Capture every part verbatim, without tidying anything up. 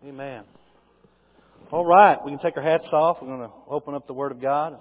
Amen. All right, we can take our hats off. We're going to open up the Word of God.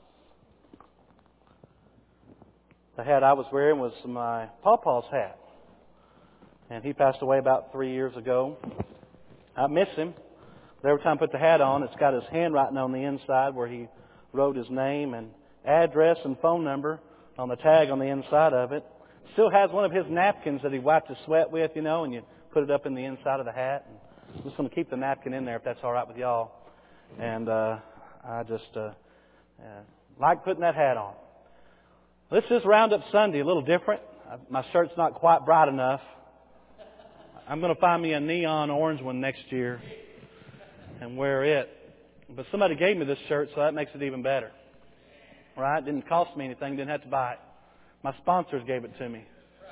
The hat I was wearing was my Pawpaw's hat. And he passed away about three years ago. I miss him. But every time I put the hat on, it's got his handwriting on the inside where he wrote his name and address and phone number on the tag on the inside of it. Still has one of his napkins that he wiped his sweat with, you know, and you put it up in the inside of the hat. And I'm just going to keep the napkin in there if that's all right with y'all. And uh, I just uh, uh, like putting that hat on. This is Roundup Sunday, a little different. My shirt's not quite bright enough. I'm going to find me a neon orange one next year and wear it. But somebody gave me this shirt, so that makes it even better. Right? Didn't cost me anything. Didn't have to buy it. My sponsors gave it to me.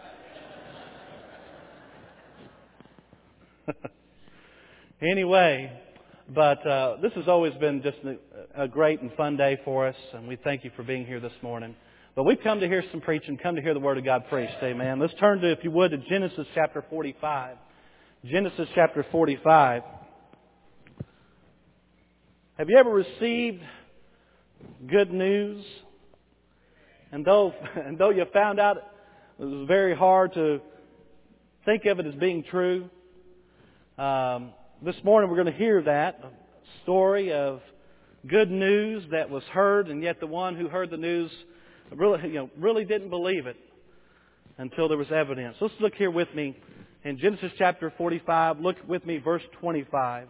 Anyway, but uh, this has always been just a, a great and fun day for us, and we thank you for being here this morning. But we've come to hear some preaching, come to hear the Word of God preached. Amen. Let's turn to, if you would, to Genesis chapter forty-five. Genesis chapter forty-five. Have you ever received good news? And though, and though you found out it was very hard to think of it as being true, um, this morning we're going to hear that a story of good news that was heard, and yet the one who heard the news really, you know, really didn't believe it until there was evidence. Let's look here with me in Genesis chapter forty-five. Look with me, verse twenty-five.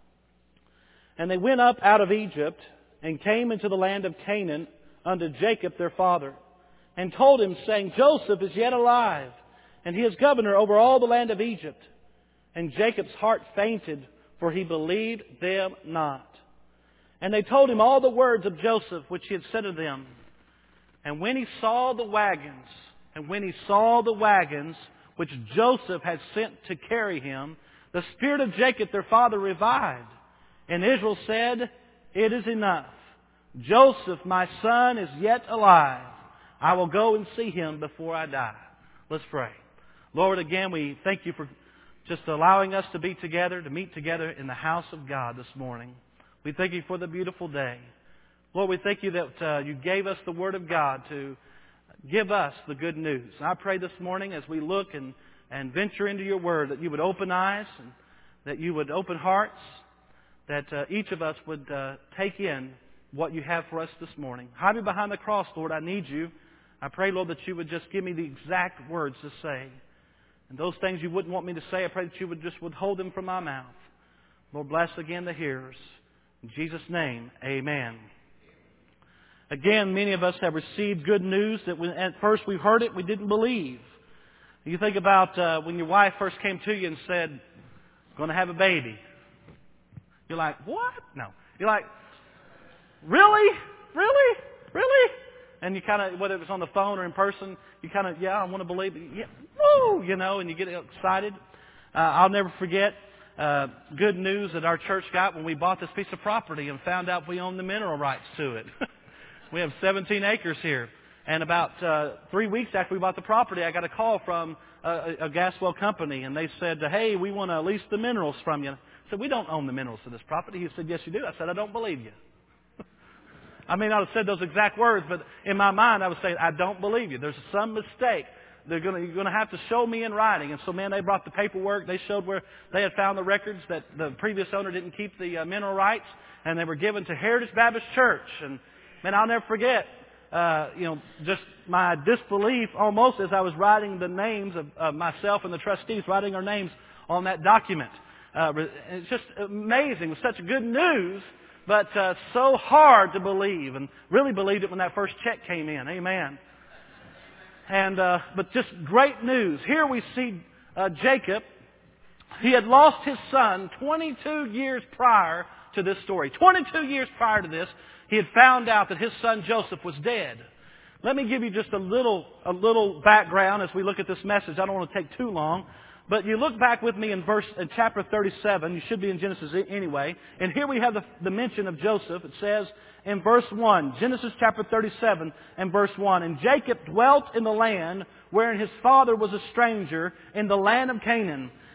And they went up out of Egypt and came into the land of Canaan unto Jacob their father, and told him, saying, Joseph is yet alive, and he is governor over all the land of Egypt. And Jacob's heart fainted, for he believed them not. And they told him all the words of Joseph which he had said to them. And when he saw the wagons, and when he saw the wagons which Joseph had sent to carry him, the spirit of Jacob their father revived. And Israel said, It is enough. Joseph, my son, is yet alive. I will go and see him before I die. Let's pray. Lord, again, we thank you for just allowing us to be together, to meet together in the house of God this morning. We thank you for the beautiful day. Lord, we thank you that uh, you gave us the Word of God to give us the good news. And I pray this morning as we look and, and venture into your Word that you would open eyes and that you would open hearts, that uh, each of us would uh, take in what you have for us this morning. Hide me behind the cross, Lord. I need you. I pray, Lord, that you would just give me the exact words to say. And those things you wouldn't want me to say, I pray that you would just withhold them from my mouth. Lord, bless again the hearers. In Jesus' name, amen. Again, many of us have received good news that when, at first we heard it, we didn't believe. You think about uh, when your wife first came to you and said, going to have a baby. You're like, what? No. You're like, really? Really? Really? And you kind of, whether it was on the phone or in person, you kind of, yeah, I want to believe it. Yeah, woo, you know, and you get excited. Uh, I'll never forget uh, good news that our church got when we bought this piece of property and found out we owned the mineral rights to it. We have seventeen acres here. And about uh, three weeks after we bought the property, I got a call from a, a gas well company, and they said, hey, we want to lease the minerals from you. I said, we don't own the minerals to this property. He said, yes, you do. I said, I don't believe you. I may not have said those exact words, but in my mind I was saying, I don't believe you. There's some mistake. They're going to, you're going to have to show me in writing. And so, man, they brought the paperwork. They showed where they had found the records that the previous owner didn't keep the uh, mineral rights, and they were given to Heritage Baptist Church. And, man, I'll never forget, uh, you know, just my disbelief almost as I was writing the names of, of myself and the trustees, writing our names on that document. Uh, it's just amazing. It was such good news. But uh, so hard to believe, and really believed it when that first check came in. Amen. And uh, but just great news. Here we see uh, Jacob. He had lost his son twenty-two years prior to this story. twenty-two years prior to this, he had found out that his son Joseph was dead. Let me give you just a little a little background as we look at this message. I don't want to take too long. But you look back with me in verse in chapter thirty-seven. You should be in Genesis anyway. And here we have the, the mention of Joseph. It says in verse one, Genesis chapter thirty-seven and verse one, And Jacob dwelt in the land wherein his father was a stranger, in the land of Canaan.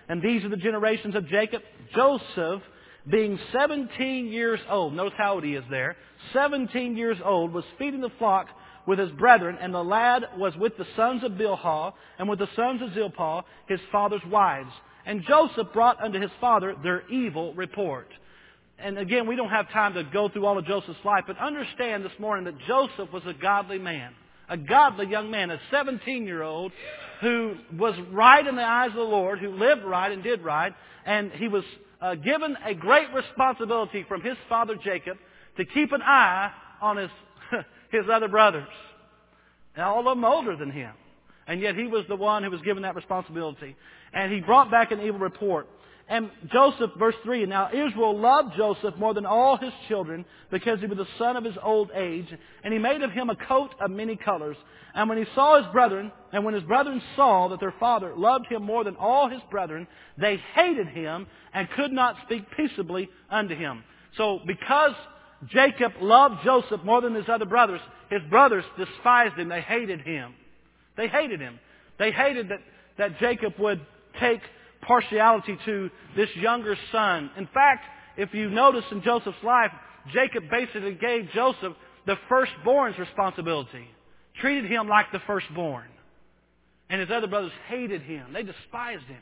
And these are the generations of Jacob. Joseph, being seventeen years old, notice how old he is there, seventeen years old, was feeding the flock with his brethren, and the lad was with the sons of Bilhah, and with the sons of Zilpah, his father's wives. And Joseph brought unto his father their evil report. And again, we don't have time to go through all of Joseph's life, but understand this morning that Joseph was a godly man. A godly young man, a seventeen-year-old who was right in the eyes of the Lord, who lived right and did right, and he was uh, given a great responsibility from his father Jacob to keep an eye on his his other brothers. And all of them older than him. And yet he was the one who was given that responsibility. And he brought back an evil report. And Joseph, verse three, now Israel loved Joseph more than all his children because he was the son of his old age. And he made of him a coat of many colors. And when he saw his brethren, and when his brethren saw that their father loved him more than all his brethren, they hated him and could not speak peaceably unto him. So because Jacob loved Joseph more than his other brothers, his brothers despised him. They hated him. They hated him. They hated that, that Jacob would take partiality to this younger son. In fact, if you notice in Joseph's life, Jacob basically gave Joseph the firstborn's responsibility. Treated him like the firstborn. And his other brothers hated him. They despised him.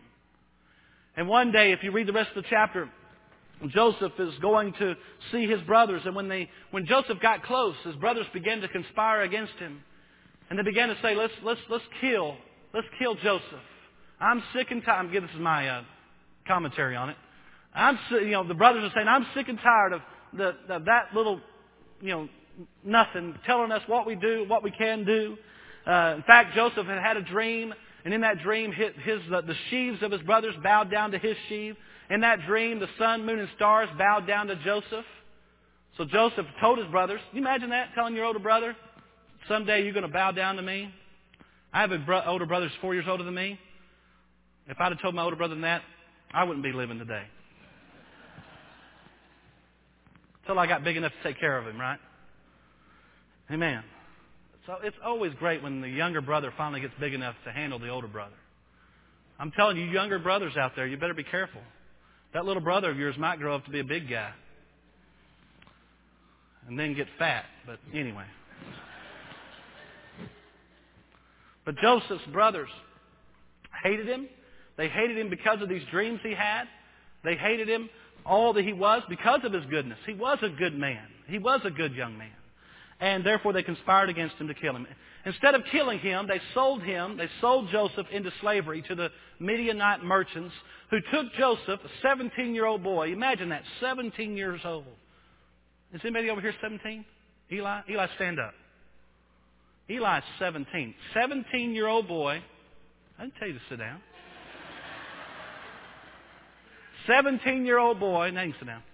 And one day, if you read the rest of the chapter, Joseph is going to see his brothers. And when they, when Joseph got close, his brothers began to conspire against him. And they began to say, let's, let's, let's kill, let's kill Joseph. I'm sick and tired. This is my uh, commentary on it. I'm, you know, the brothers are saying, I'm sick and tired of the, of that little, you know, nothing telling us what we do, what we can do. Uh, in fact, Joseph had had a dream, and in that dream, his, his the, the sheaves of his brothers bowed down to his sheave. In that dream, the sun, moon, and stars bowed down to Joseph. So Joseph told his brothers, can you imagine that, telling your older brother, someday you're going to bow down to me? I have an bro- older brother who's four years older than me. If I'd have told my older brother that, I wouldn't be living today. Until I got big enough to take care of him, right? Amen. So it's always great when the younger brother finally gets big enough to handle the older brother. I'm telling you, younger brothers out there, you better be careful. That little brother of yours might grow up to be a big guy. And then get fat. But anyway. But Joseph's brothers hated him. They hated him because of these dreams he had. They hated him all that he was because of his goodness. He was a good man. He was a good young man. And therefore they conspired against him to kill him. Instead of killing him, they sold him, they sold Joseph into slavery to the Midianite merchants who took Joseph, a seventeen-year-old boy. Imagine that, seventeen years old. Is anybody over here seventeen? Eli? Eli, stand up. Eli's seventeen. seventeen-year-old boy. I didn't tell you to sit down. seventeen-year-old boy. Now you can sit down.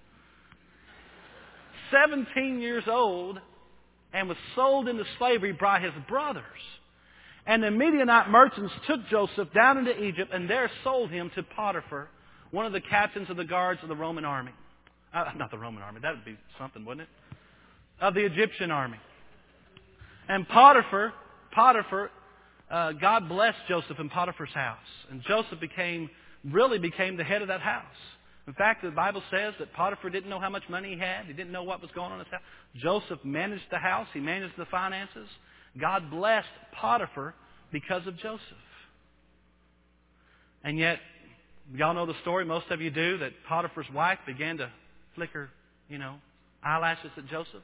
seventeen years old and was sold into slavery by his brothers. And the Midianite merchants took Joseph down into Egypt and there sold him to Potiphar, one of the captains of the guards of the Roman army. Uh, not the Roman army. That would be something, wouldn't it? Of the Egyptian army. And Potiphar, Potiphar, uh, God blessed Joseph in Potiphar's house. And Joseph became, really became the head of that house. In fact, the Bible says that Potiphar didn't know how much money he had. He didn't know what was going on in his house. Joseph managed the house. He managed the finances. God blessed Potiphar because of Joseph. And yet, y'all know the story, most of you do, that Potiphar's wife began to flicker, you know, eyelashes at Joseph.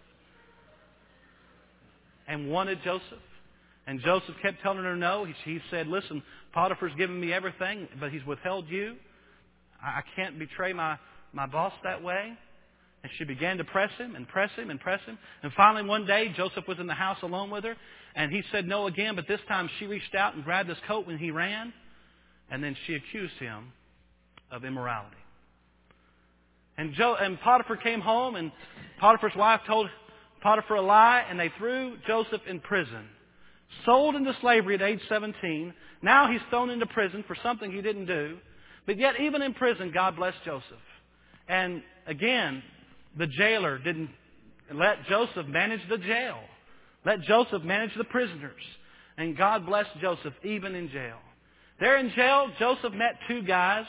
And wanted Joseph. And Joseph kept telling her no. He, he said, listen, Potiphar's given me everything, but he's withheld you. I can't betray my, my boss that way. And she began to press him and press him and press him. And finally one day, Joseph was in the house alone with her. And he said no again, but this time she reached out and grabbed his coat when he ran. And then she accused him of immorality. And, jo- and Potiphar came home, and Potiphar's wife told Potiphar a lie, and they threw Joseph in prison. Sold into slavery at age seventeen. Now he's thrown into prison for something he didn't do. But yet, even in prison, God blessed Joseph. And again, the jailer didn't let Joseph manage the jail. Let Joseph manage the prisoners. And God blessed Joseph even in jail. There in jail, Joseph met two guys.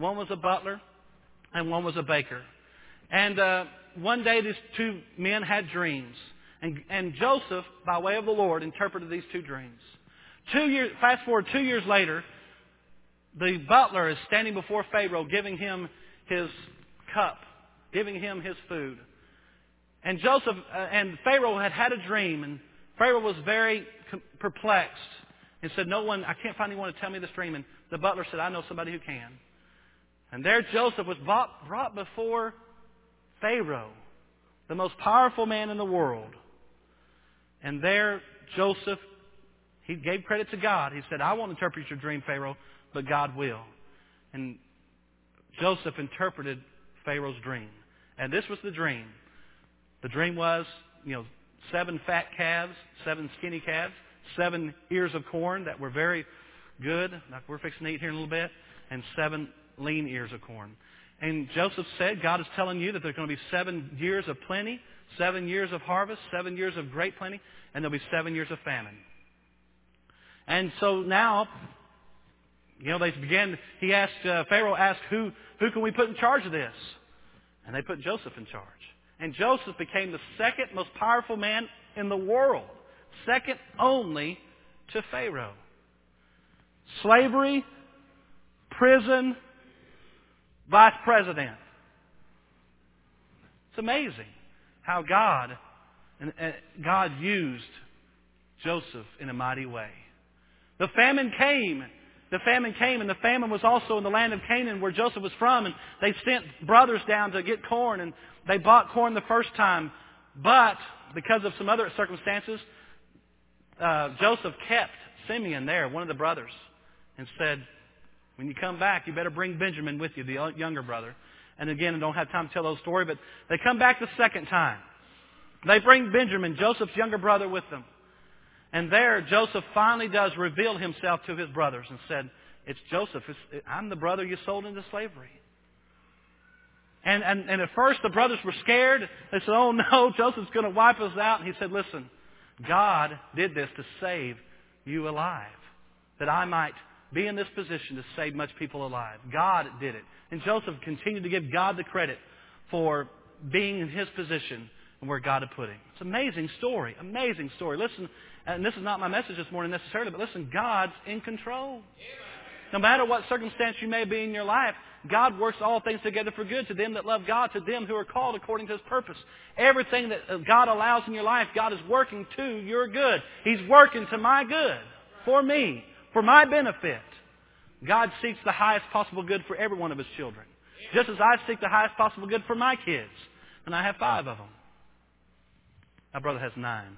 One was a butler, and one was a baker. And uh, one day these two men had dreams. And, and Joseph, by way of the Lord, interpreted these two dreams. Two years, fast forward two years later, the butler is standing before Pharaoh, giving him his cup, giving him his food. And Joseph uh, and Pharaoh had had a dream, and Pharaoh was very perplexed and said, "No one, I can't find anyone to tell me this dream." And the butler said, "I know somebody who can." And there Joseph was brought, brought before Pharaoh, the most powerful man in the world. And there Joseph, he gave credit to God. He said, "I won't interpret your dream, Pharaoh, but God will." And Joseph interpreted Pharaoh's dream. And this was the dream. The dream was, you know, seven fat calves, seven skinny calves, seven ears of corn that were very good, like we're fixing to eat here in a little bit, and seven lean ears of corn. And Joseph said, God is telling you that there's going to be seven years of plenty, seven years of harvest, seven years of great plenty, and there'll be seven years of famine. And so now, you know, they began, he asked, uh, Pharaoh asked, who, who can we put in charge of this? And they put Joseph in charge. And Joseph became the second most powerful man in the world, second only to Pharaoh. Slavery, prison, vice president. It's amazing how God, and, and God used Joseph in a mighty way. The famine came. The famine came, and the famine was also in the land of Canaan where Joseph was from. And they sent brothers down to get corn, and they bought corn the first time. But because of some other circumstances, uh, Joseph kept Simeon there, one of the brothers, and said, when you come back, you better bring Benjamin with you, the younger brother. And again, I don't have time to tell the whole story, but they come back the second time. They bring Benjamin, Joseph's younger brother, with them. And there, Joseph finally does reveal himself to his brothers and said, it's Joseph. It's, I'm the brother you sold into slavery. And, and, and at first, the brothers were scared. They said, oh no, Joseph's going to wipe us out. And he said, listen, God did this to save you alive, that I might be in this position to save much people alive. God did it. And Joseph continued to give God the credit for being in his position and where God had put him. It's an amazing story. Amazing story. Listen, and this is not my message this morning necessarily, but listen, God's in control. No matter what circumstance you may be in your life, God works all things together for good to them that love God, to them who are called according to His purpose. Everything that God allows in your life, God is working to your good. He's working to my good, for me, for my benefit. God seeks the highest possible good for every one of His children. Just as I seek the highest possible good for my kids. And I have five of them. My brother has nine.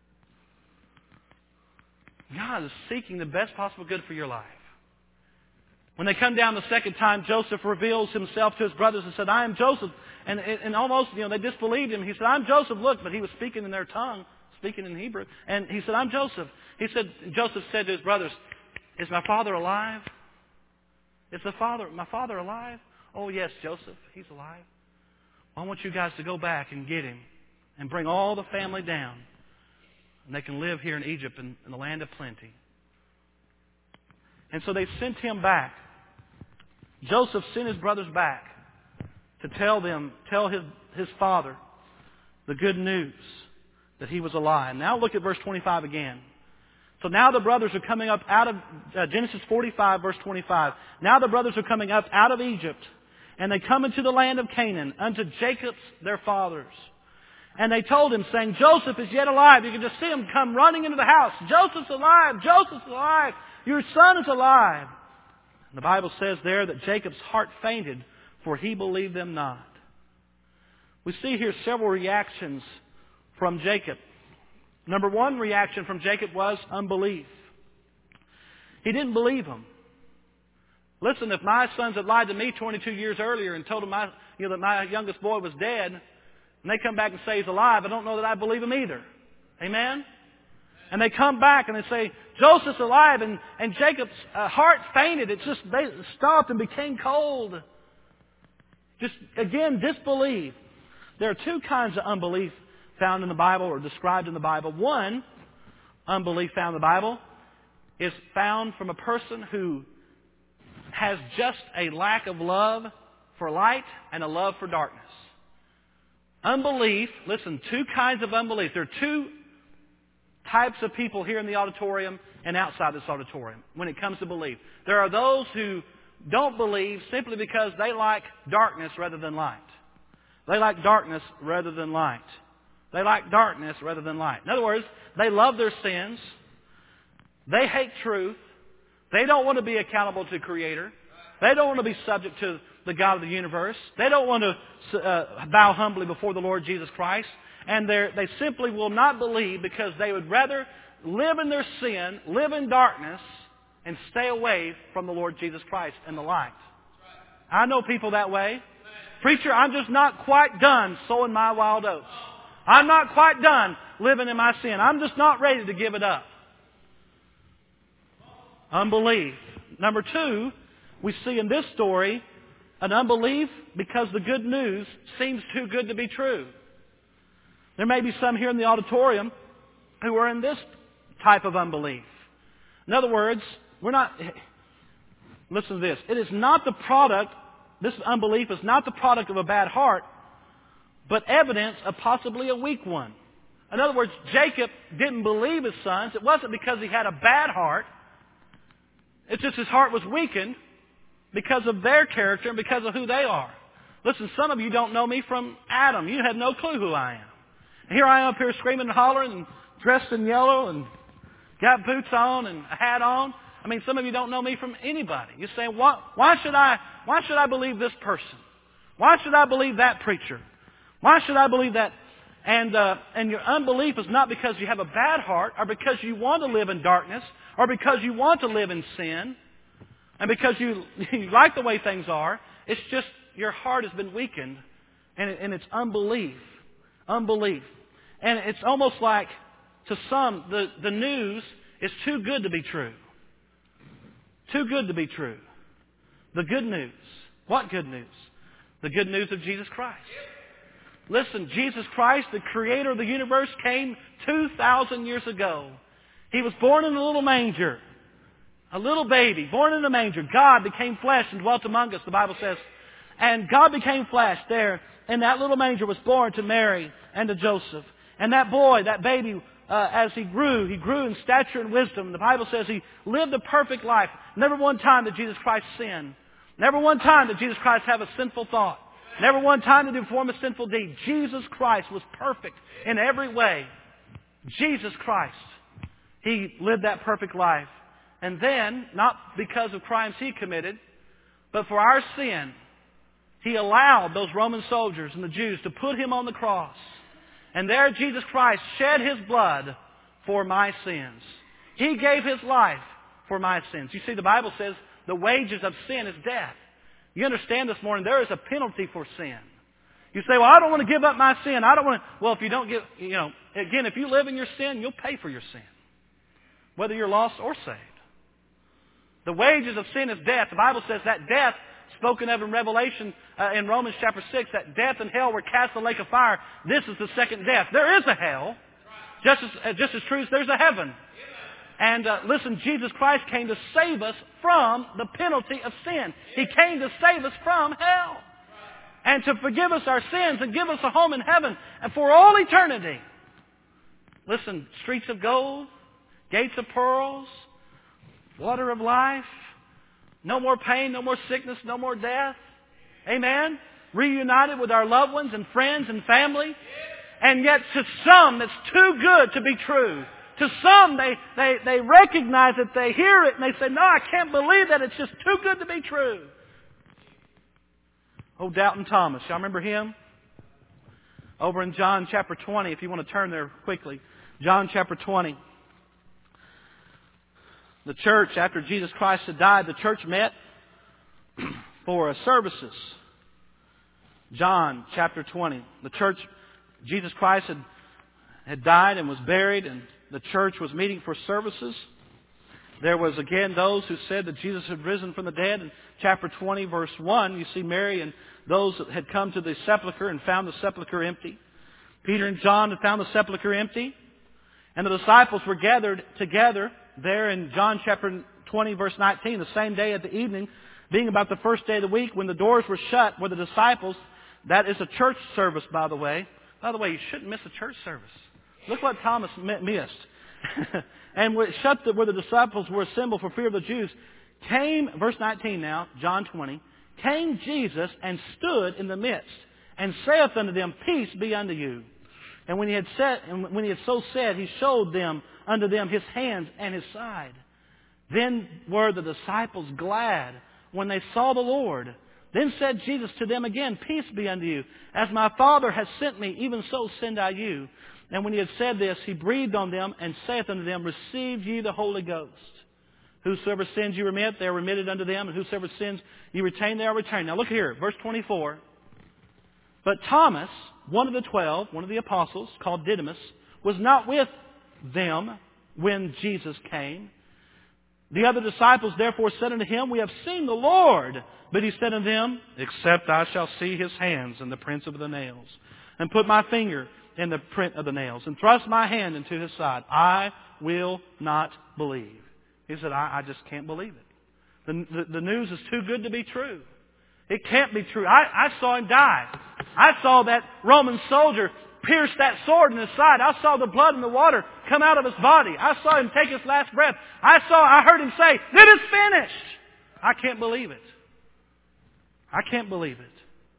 God is seeking the best possible good for your life. When they come down the second time, Joseph reveals himself to his brothers and said, I am Joseph. And, and almost, you know, they disbelieved him. He said, I'm Joseph. Look, but he was speaking in their tongue, speaking in Hebrew. And he said, I'm Joseph. He said, Joseph said to his brothers, is my father alive? Is the father, my father alive? Oh, yes, Joseph, he's alive. I want you guys to go back and get him and bring all the family down. And they can live here in Egypt in, in the land of plenty. And so they sent him back. Joseph sent his brothers back to tell them, tell his, his father the good news that he was alive. Now look at verse twenty-five again. So now the brothers are coming up out of uh, Genesis forty-five, verse twenty-five. Now the brothers are coming up out of Egypt, and they come into the land of Canaan, unto Jacob's their fathers. And they told him, saying, Joseph is yet alive. You can just see him come running into the house. Joseph's alive. Joseph's alive. Your son is alive. And the Bible says there that Jacob's heart fainted, for he believed them not. We see here several reactions from Jacob. Number one reaction from Jacob was unbelief. He didn't believe him. Listen, if my sons had lied to me twenty-two years earlier and told them my, you know, that my youngest boy was dead, and they come back and say he's alive, I don't know that I believe him either. Amen? And they come back and they say, Joseph's alive, and, and Jacob's uh, heart fainted. It just they stopped and became cold. Just, again, disbelief. There are two kinds of unbelief found in the Bible or described in the Bible. One unbelief found in the Bible is found from a person who has just a lack of love for light and a love for darkness. Unbelief, listen, two kinds of unbelief. There are two types of people here in the auditorium and outside this auditorium when it comes to belief. There are those who don't believe simply because they like darkness rather than light. They like darkness rather than light. They like darkness rather than light. In other words, they love their sins. They hate truth. They don't want to be accountable to the Creator. They don't want to be subject to the God of the universe. They don't want to uh, bow humbly before the Lord Jesus Christ. And they simply will not believe because they would rather live in their sin, live in darkness, and stay away from the Lord Jesus Christ and the light. I know people that way. Preacher, I'm just not quite done sowing my wild oats. I'm not quite done living in my sin. I'm just not ready to give it up. Unbelief. Number two, we see in this story an unbelief because the good news seems too good to be true. There may be some here in the auditorium who are in this type of unbelief. In other words, we're not... Listen to this. It is not the product, this unbelief is not the product of a bad heart, but evidence of possibly a weak one. In other words, Jacob didn't believe his sons. It wasn't because he had a bad heart. It's just his heart was weakened because of their character and because of who they are. Listen, some of you don't know me from Adam. You have no clue who I am. And here I am up here screaming and hollering and dressed in yellow and got boots on and a hat on. I mean, some of you don't know me from anybody. You say, why, why should I, why should I believe this person? Why should I believe that preacher? Why should I believe that? And, uh, and your unbelief is not because you have a bad heart or because you want to live in darkness or because you want to live in sin and because you, you like the way things are. It's just your heart has been weakened and, it, and it's unbelief. Unbelief. And it's almost like, to some, the, the news is too good to be true. Too good to be true. The good news. What good news? The good news of Jesus Christ. Listen, Jesus Christ, the Creator of the universe, came two thousand years ago. He was born in a little manger. A little baby, born in a manger. God became flesh and dwelt among us, the Bible says. And God became flesh there. And that little manger was born to Mary and to Joseph. And that boy, that baby, uh, as he grew, he grew in stature and wisdom. The Bible says he lived a perfect life. Never one time did Jesus Christ sin. Never one time did Jesus Christ have a sinful thought. Never one time did he perform a sinful deed. Jesus Christ was perfect in every way. Jesus Christ. He lived that perfect life. And then, not because of crimes he committed, but for our sin, he allowed those Roman soldiers and the Jews to put him on the cross. And there Jesus Christ shed his blood for my sins. He gave his life for my sins. You see, the Bible says the wages of sin is death. You understand this morning, there is a penalty for sin. You say, well, I don't want to give up my sin. I don't want to... Well, if you don't give... You know, again, if you live in your sin, you'll pay for your sin. Whether you're lost or saved. The wages of sin is death. The Bible says that death, spoken of in Revelation, uh, in Romans chapter six, that death and hell were cast in the lake of fire. This is the second death. There is a hell, just as, uh, just as true as there's a heaven. And uh, listen, Jesus Christ came to save us from the penalty of sin. He came to save us from hell. And to forgive us our sins and give us a home in heaven and for all eternity. Listen, streets of gold, gates of pearls, water of life, no more pain, no more sickness, no more death. Amen? Reunited with our loved ones and friends and family. And yet to some, it's too good to be true. To some, they, they, they recognize it, they hear it, and they say, no, I can't believe that. It's just too good to be true. Oh, Doubting Thomas. Y'all remember him? Over in John chapter twenty, if you want to turn there quickly. John chapter twenty. The church, after Jesus Christ had died, the church met for services. John chapter twenty. The church, Jesus Christ had, had died and was buried, and the church was meeting for services. There was again those who said that Jesus had risen from the dead. In chapter twenty, verse one, you see Mary and those that had come to the sepulchre and found the sepulchre empty. Peter and John had found the sepulchre empty. And the disciples were gathered together there in John chapter twenty, verse nineteen, the same day at the evening, being about the first day of the week, when the doors were shut, were the disciples. That is a church service, by the way. By the way, you shouldn't miss a church service. Look what Thomas missed. And where, shut the, where the disciples were assembled for fear of the Jews, came, verse nineteen now, John twenty, came Jesus and stood in the midst, and saith unto them, Peace be unto you. And when he had said, and when he had so said, he showed them unto them his hands and his side. Then were the disciples glad when they saw the Lord. Then said Jesus to them again, Peace be unto you. As my Father has sent me, even so send I you. And when he had said this, he breathed on them and saith unto them, Receive ye the Holy Ghost. Whosoever sins you remit, they are remitted unto them. And whosoever sins you retain, they are retained. Now look here, verse twenty-four. But Thomas, one of the twelve, one of the apostles, called Didymus, was not with them when Jesus came. The other disciples therefore said unto him, We have seen the Lord. But he said unto them, Except I shall see his hands and the prints of the nails, and put my finger in the print of the nails, and thrust my hand into his side, I will not believe. He said, I, I just can't believe it. The, the, the news is too good to be true. It can't be true. I, I saw him die. I saw that Roman soldier pierce that sword in his side. I saw the blood and the water come out of his body. I saw him take his last breath. I saw, I heard him say, It is finished. I can't believe it. I can't believe it.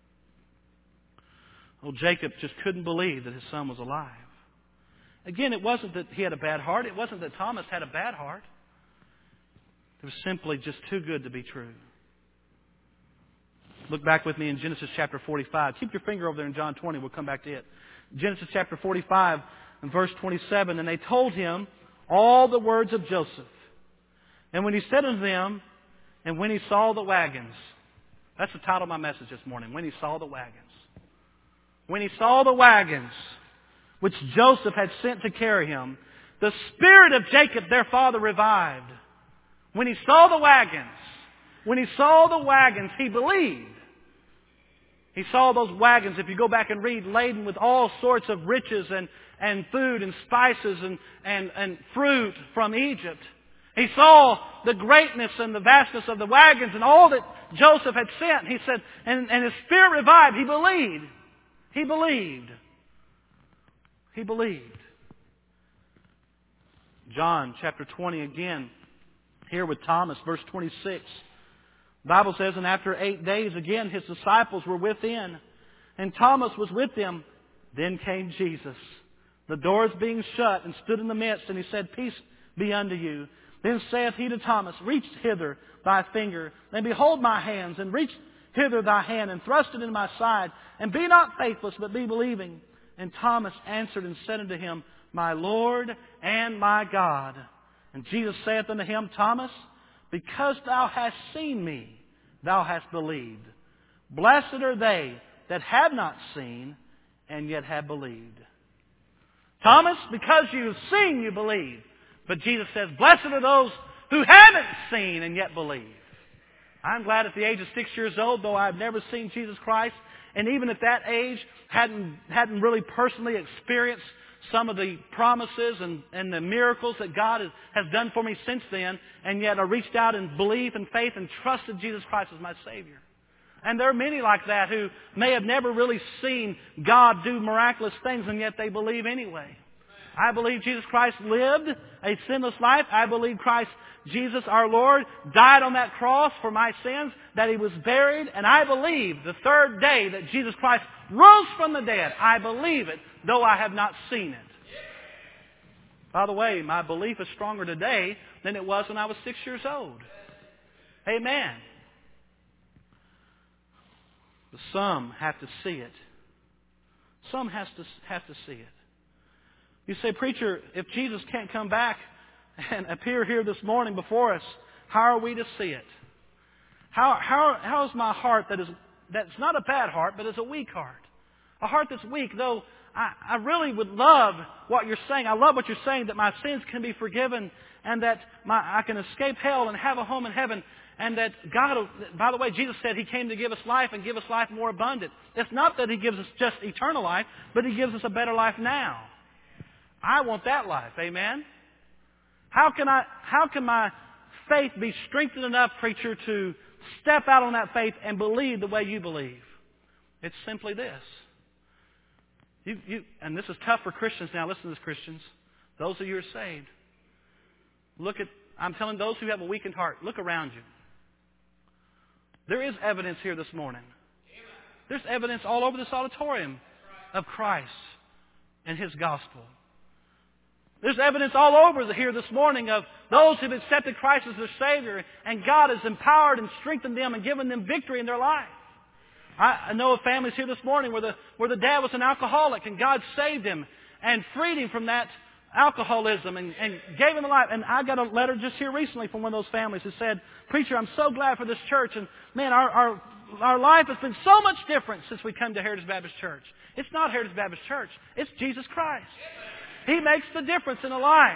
Well, Jacob just couldn't believe that his son was alive. Again, it wasn't that he had a bad heart. It wasn't that Thomas had a bad heart. It was simply just too good to be true. Look back with me in Genesis chapter forty-five. Keep your finger over there in John twenty. We'll come back to it. Genesis chapter forty-five and verse twenty-seven. And they told him all the words of Joseph. And when he said unto them, and when he saw the wagons. That's the title of my message this morning. When he saw the wagons. When he saw the wagons, which Joseph had sent to carry him, the spirit of Jacob their father revived. When he saw the wagons, when he saw the wagons, he believed. He saw those wagons, if you go back and read, laden with all sorts of riches and, and food and spices and, and, and fruit from Egypt. He saw the greatness and the vastness of the wagons and all that Joseph had sent. He said, and, and his spirit revived. He believed. He believed. He believed. John chapter twenty again, here with Thomas, verse twenty-six. The Bible says, and after eight days again his disciples were within, and Thomas was with them. Then came Jesus, the doors being shut, and stood in the midst, and he said, Peace be unto you. Then saith he to Thomas, Reach hither thy finger, and behold my hands, and reach hither thy hand, and thrust it in my side, and be not faithless, but be believing. And Thomas answered and said unto him, My Lord and my God. And Jesus saith unto him, Thomas, because thou hast seen me, thou hast believed. Blessed are they that have not seen, and yet have believed. Thomas, because you have seen, you believe. But Jesus says, Blessed are those who haven't seen and yet believe. I'm glad at the age of six years old, though I've never seen Jesus Christ, and even at that age, hadn't, hadn't really personally experienced some of the promises and, and the miracles that God has, has done for me since then, and yet I reached out in belief and faith and trusted Jesus Christ as my Savior. And there are many like that who may have never really seen God do miraculous things, and yet they believe anyway. I believe Jesus Christ lived a sinless life. I believe Christ Jesus our Lord died on that cross for my sins, that He was buried, and I believe the third day that Jesus Christ rose from the dead. I believe it, though I have not seen it. By the way, my belief is stronger today than it was when I was six years old. Amen. But some have to see it. Some has to have to see it. You say, Preacher, if Jesus can't come back and appear here this morning before us, how are we to see it? How how how is my heart that is that's not a bad heart, but is a weak heart? A heart that's weak, though I, I really would love what you're saying. I love what you're saying, that my sins can be forgiven and that my, I can escape hell and have a home in heaven. And that God, by the way, Jesus said He came to give us life and give us life more abundant. It's not that He gives us just eternal life, but He gives us a better life now. I want that life. Amen? How can I, how can my faith be strengthened enough, preacher, to step out on that faith and believe the way you believe? It's simply this. You, you, and this is tough for Christians now. Listen to this, Christians. Those of you who are saved. Look at, I'm telling those who have a weakened heart, look around you. There is evidence here this morning. There's evidence all over this auditorium of Christ and His gospel. There's evidence all over here this morning of those who have accepted Christ as their Savior, and God has empowered and strengthened them and given them victory in their life. I, I know of families here this morning where the, where the dad was an alcoholic, and God saved him and freed him from that alcoholism and, and gave him a life. And I got a letter just here recently from one of those families who said, "Preacher, I'm so glad for this church, and man, our, our, our life has been so much different since we come to Heritage Baptist Church." It's not Heritage Baptist Church. It's Jesus Christ. He makes the difference in a life.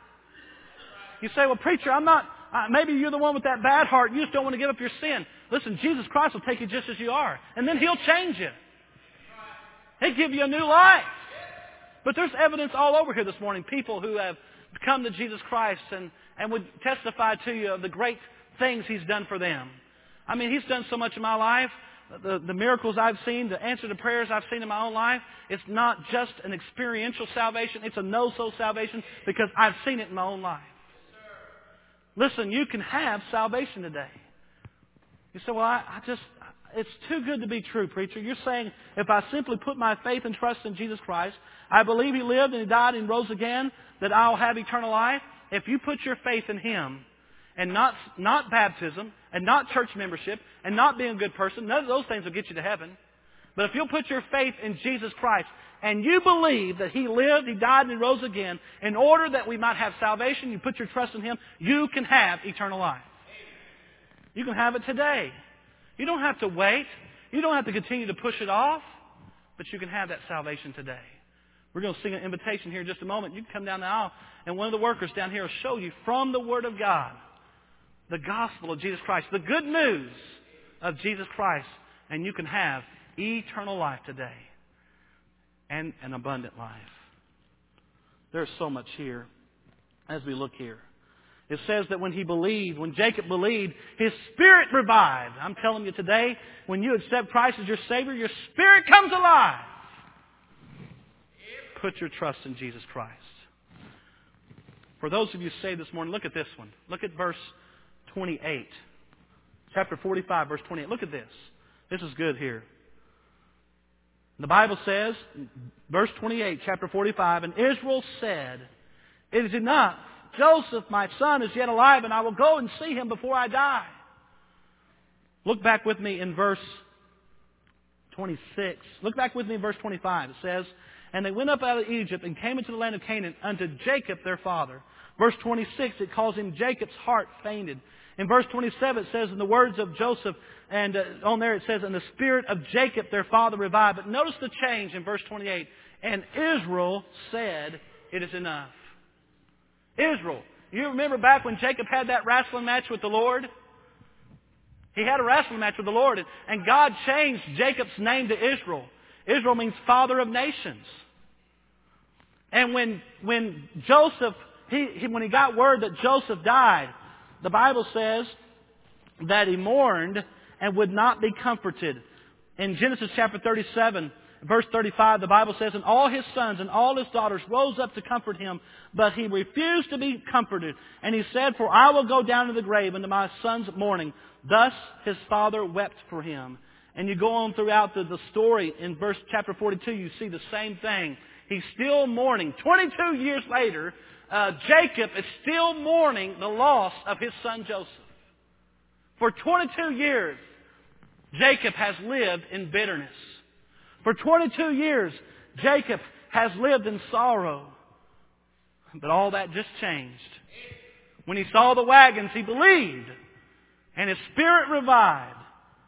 You say, "Well, preacher, I'm not, uh, maybe you're the one with that bad heart. You just don't want to give up your sin." Listen, Jesus Christ will take you just as you are. And then He'll change you. He'll give you a new life. But there's evidence all over here this morning. People who have come to Jesus Christ and, and would testify to you of the great things He's done for them. I mean, He's done so much in my life. The, the miracles I've seen, the answer to prayers I've seen in my own life, it's not just an experiential salvation. It's a no-so salvation because I've seen it in my own life. Listen, you can have salvation today. You say, "Well, I, I just, it's too good to be true, preacher." You're saying if I simply put my faith and trust in Jesus Christ, I believe He lived and He died and rose again, that I'll have eternal life. If you put your faith in Him, and not, not baptism, and not church membership, and not being a good person, none of those things will get you to heaven. But if you'll put your faith in Jesus Christ, and you believe that He lived, He died, and He rose again, in order that we might have salvation, you put your trust in Him, you can have eternal life. You can have it today. You don't have to wait. You don't have to continue to push it off. But you can have that salvation today. We're going to sing an invitation here in just a moment. You can come down the aisle, and one of the workers down here will show you from the Word of God the gospel of Jesus Christ, the good news of Jesus Christ, and you can have eternal life today and an abundant life. There's so much here as we look here. It says that when he believed, when Jacob believed, his spirit revived. I'm telling you today, when you accept Christ as your Savior, your spirit comes alive. Put your trust in Jesus Christ. For those of you saved this morning, look at this one. Look at verse twenty-eight. Chapter forty-five, verse twenty-eight. Look at this. This is good here. The Bible says, verse twenty-eight, chapter forty-five, "And Israel said, 'It is enough. Joseph, my son, is yet alive, and I will go and see him before I die.'" Look back with me in verse twenty-six. Look back with me in verse twenty-five. It says, "And they went up out of Egypt and came into the land of Canaan unto Jacob their father." Verse twenty-six, it calls him Jacob's heart fainted. In verse twenty-seven, it says, "In the words of Joseph," and uh, on there it says, "And the spirit of Jacob their father revived." But notice the change in verse twenty-eight. "And Israel said, 'It is enough.'" Israel. You remember back when Jacob had that wrestling match with the Lord? He had a wrestling match with the Lord, and, and God changed Jacob's name to Israel. Israel means father of nations. And when when Joseph, he, he when he got word that Joseph died, the Bible says that he mourned and would not be comforted. In Genesis chapter thirty-seven, verse thirty-five, the Bible says, "And all his sons and all his daughters rose up to comfort him, but he refused to be comforted. And he said, 'For I will go down to the grave into my son's mourning.' Thus his father wept for him." And you go on throughout the, the story in verse chapter forty-two, you see the same thing. He's still mourning. twenty-two years later, uh, Jacob is still mourning the loss of his son Joseph. For twenty-two years, Jacob has lived in bitterness. For twenty-two years, Jacob has lived in sorrow. But all that just changed. When he saw the wagons, he believed. And his spirit revived.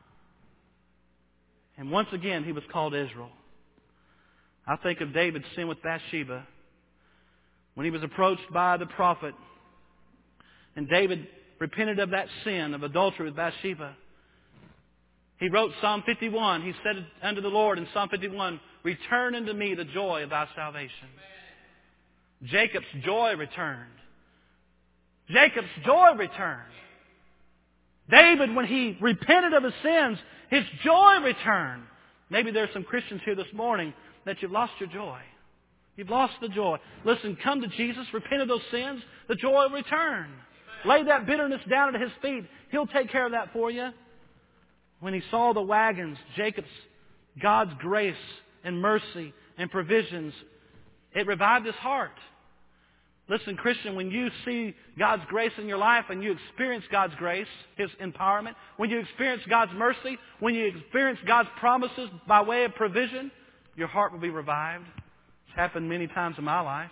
And once again, he was called Israel. I think of David's sin with Bathsheba. When he was approached by the prophet, and David repented of that sin of adultery with Bathsheba, he wrote Psalm fifty-one. He said unto the Lord in Psalm fifty-one, "Return unto me the joy of thy salvation." Jacob's joy returned. Jacob's joy returned. David, when he repented of his sins, his joy returned. Maybe there's some Christians here this morning that you've lost your joy. You've lost the joy. Listen, come to Jesus, repent of those sins, the joy will return. Lay that bitterness down at His feet. He'll take care of that for you. When he saw the wagons, Jacob's, God's grace and mercy and provisions, it revived his heart. Listen, Christian, when you see God's grace in your life and you experience God's grace, His empowerment, when you experience God's mercy, when you experience God's promises by way of provision, your heart will be revived. It's happened many times in my life.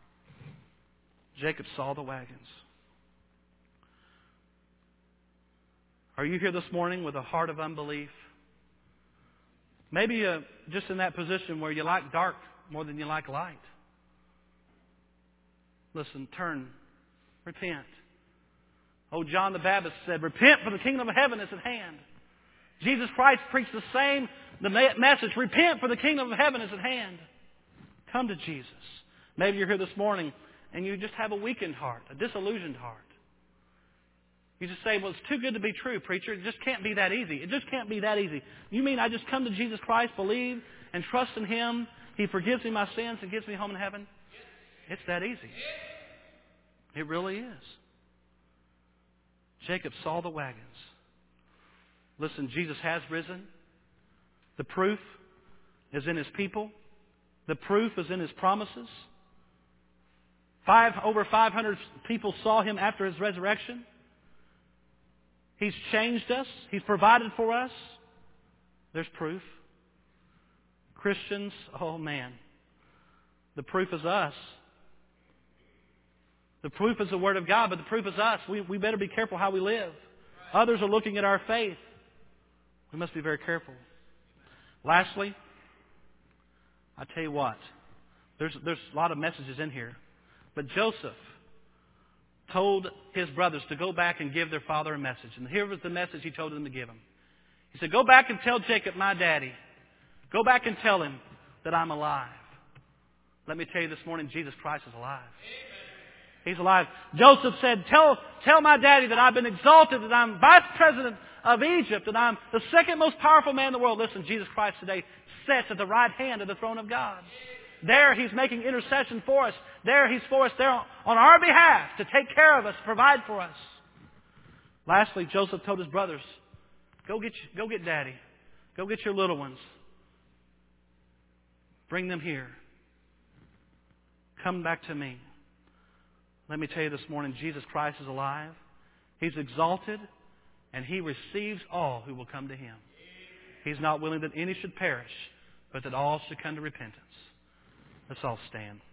Jacob saw the wagons. Are you here this morning with a heart of unbelief? Maybe uh, just in that position where you like dark more than you like light. Listen, turn, repent. Oh, John the Baptist said, repent, for the kingdom of heaven is at hand. Jesus Christ preached the same the message, repent, for the kingdom of heaven is at hand. Come to Jesus. Maybe you're here this morning and you just have a weakened heart, a disillusioned heart. You just say, well, it's too good to be true, preacher. It just can't be that easy. It just can't be that easy. You mean I just come to Jesus Christ, believe, and trust in Him? He forgives me my sins and gives me home in heaven? It's that easy. It really is. Jacob saw the wagons. Listen, Jesus has risen. The proof is in His people. The proof is in His promises. Five, over five hundred people saw Him after His resurrection. He's changed us. He's provided for us. There's proof. Christians, oh man, the proof is us. The proof is the Word of God, but the proof is us. We, we better be careful how we live. Others are looking at our faith. We must be very careful. Lastly, I tell you what, there's, there's a lot of messages in here, but Joseph told his brothers to go back and give their father a message. And here was the message he told them to give him. He said, go back and tell Jacob, my daddy. Go back and tell him that I'm alive. Let me tell you this morning, Jesus Christ is alive. He's alive. Joseph said, tell, tell my daddy that I've been exalted, that I'm vice president of Egypt, that I'm the second most powerful man in the world. Listen, Jesus Christ today sits at the right hand of the throne of God. There He's making intercession for us. There He's for us there on our behalf to take care of us, provide for us. Lastly, Joseph told his brothers, go get, go get Daddy. Go get your little ones. Bring them here. Come back to me. Let me tell you this morning, Jesus Christ is alive. He's exalted, and He receives all who will come to Him. He's not willing that any should perish, but that all should come to repentance. Let's all stand.